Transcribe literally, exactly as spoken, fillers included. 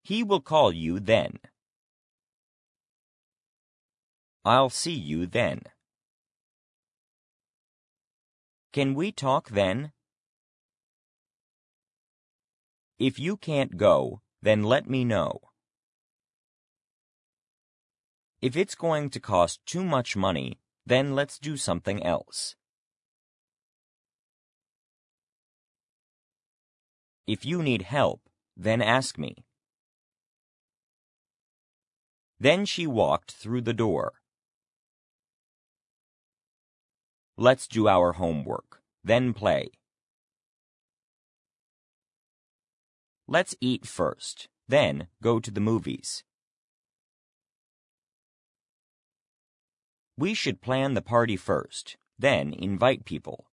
He will call you then. I'll see you then. Can we talk then? If you can't go, then let me know. If it's going to cost too much money, then let's do something else. If you need help, then ask me. Then she walked through the door. Let's do our homework, then play. Let's eat first, then go to the movies. We should plan the party first, then invite people.